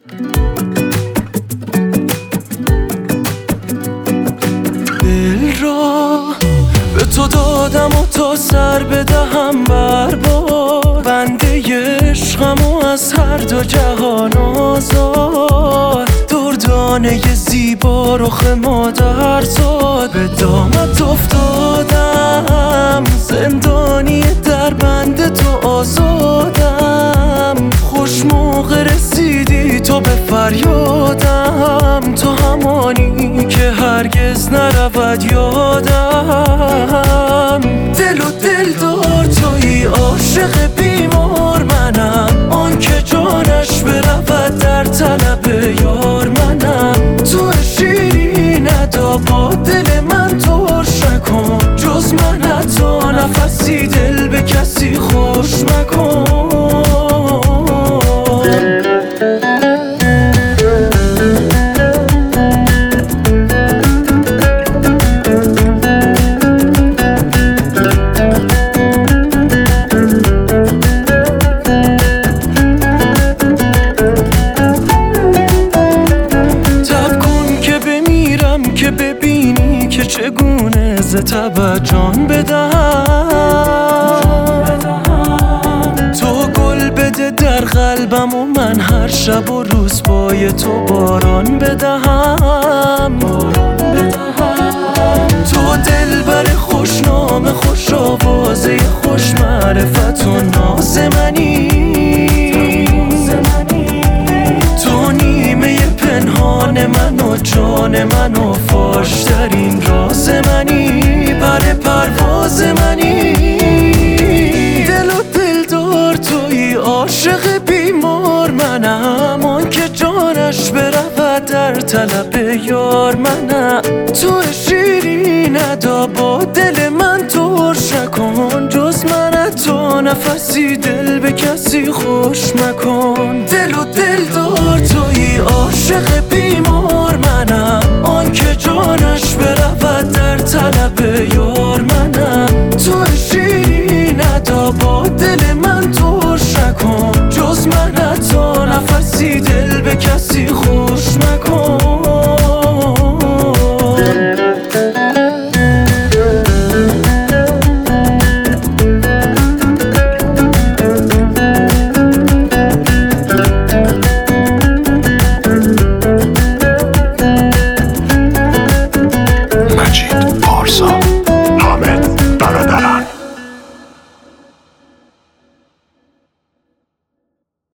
دل را به تو دادم و تا سر بدهم برباد، بنده عشقم و از هر دو جهان آزاد. دردانه زیبا رخ مادر زاد، به دامت افتادم زندانی در بند تو آزادم. خوش موقع رسیدی تو به فریادم، تو همانی که هرگز نرود یادم. دل و دل دار تویی، عاشق بیمار منم، آن که جانش برود در طلب یار منم. تو شیرین ادا با دل من ترش نکن، جز من حتی نفسی دل به کسی خوش مکن. که ببینی که چگونه ز تبت جان بدهم. تو گل بده در قلبم و من هر شب و روز پای تو باران بدهم. تو دلبر خوشنام، خوش آوازه، خوش معرفت و ناز منی. تو نیمه پنهان من و جان من و فاشترین راز منی، پر پرواز منی. دل و دل دار تویی، عاشق بیمار منم، آن که جانش برود در طلب یار منم. تو شیرین ادا با دل من ترش نکن، جز من تو نفسی دل به کسی خوش مکن. دل و دل دار تویی، عاشق بیمار منم، آن که جانش برود در طلب یار منم. تو شیرین ادا با دل من ترش نکن، جز من حتی نفسی دل به کسی خوش